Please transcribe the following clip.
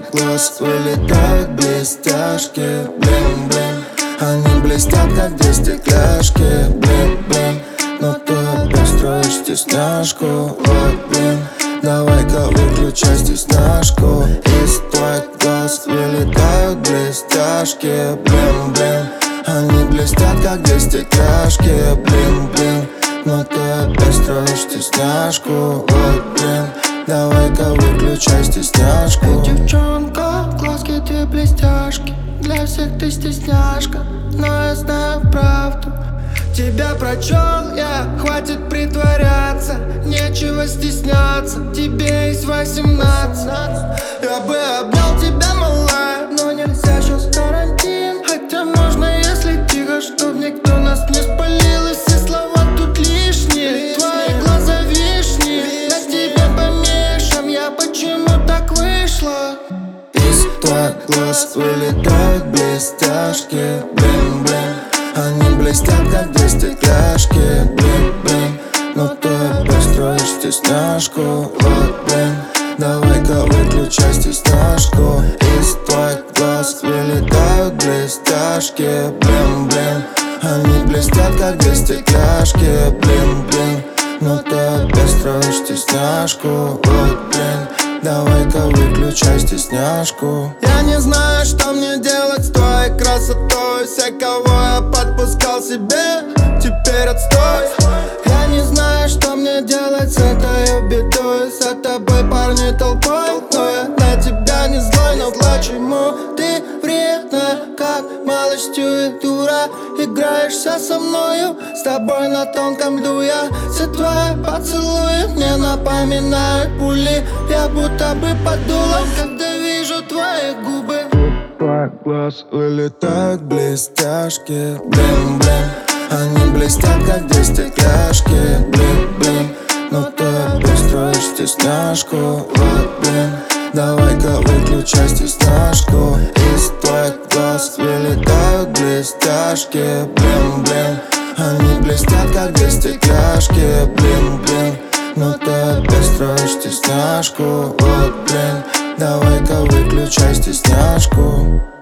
глаз вылетают блестяшки, блин-блин. Они блестят, как две стекляшки, блин-блин. Но ты опять строишь стесняшку, вот блин. Давай-ка выключай стесняшку. Из твоих глаз вылетают блестяшки, блин-блин. Они блестят, как две стекляшки, блин-блин. Но ты опять строишь стесняшку, вот блин. Давай-ка выключай стесняшку. Эй, девчонка, глазки две блестяшки. Для всех ты стесняшка, но я знаю правду. Тебя прочел я, хватит притворяться. Нечего стесняться, тебе есть 18. Я бы обнял тебя, малая, но нельзя, сейчас карантин. Хотя можно, если тихо, чтоб никто нас не спалил. И все слова тут лишние, твои глаза вишни. На тебе помешан я, почему так вышло? Из твоих глаз вылетают блестяшки, блин-блин. Они блестят, как две стекляшки, блин-блин. Но ты опять строишь стесняшку, вот блин. Давай-ка выключай стесняшку. Из твоих глаз вылетают блестяшки, блин-блин. Они блестят, как две стекляшки, блин-блин. Но ты опять строишь стесняшку, вот блин. Давай-ка выключай стесняшку. Я не знаю, что мне делать с твоей красотой. Все, кого я подпускал себе, теперь отстой. Я не знаю, что мне делать с этой бедой. За тобой парни толпой, но я на тебя не злой. Но почему ты вредна, как малостью и дура? Играешься со мною, с тобой на тонком льду я. Все твои поцелуи мне напоминают пули. Я будто бы под дулом, когда вижу твои губы. Твоих глаз вылетают блестяшки, блин-блин. Они блестят, как две стекляшки, блин-блин. Но ты опять строишь стесняшку, вот блин. Давай-ка выключай стесняшку. Из твоих глаз вылетают блестяшки, блин-блин. Они блестят, как две стекляшки, блин-блин. Но ты опять строишь стесняшку, вот блин. Давай-ка выключай стесняшку.